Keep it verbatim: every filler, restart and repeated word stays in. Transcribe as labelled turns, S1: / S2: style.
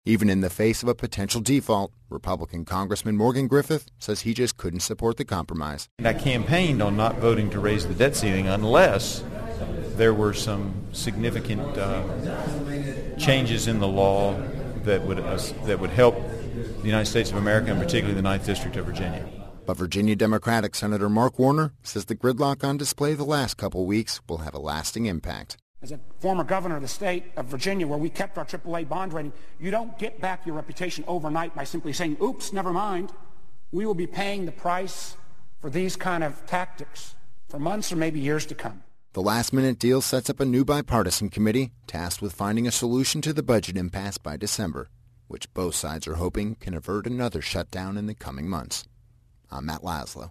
S1: Even in the face of a potential default, Republican Congressman Morgan Griffith says he just couldn't support the compromise.
S2: I campaigned on not voting to raise the debt ceiling unless there were some significant uh, changes in the law that would uh, that would help the United States of America, and particularly the ninth District of Virginia.
S1: But Virginia Democratic Senator Mark Warner says the gridlock on display the last couple weeks will have a lasting impact.
S3: As a former governor of the state of Virginia, where we kept our triple A bond rating, you don't get back your reputation overnight by simply saying, oops, never mind. We will be paying the price for these kind of tactics for months or maybe years to come.
S1: The last-minute deal sets up a new bipartisan committee tasked with finding a solution to the budget impasse by December, which both sides are hoping can avert another shutdown in the coming months. I'm Matt Laszlo.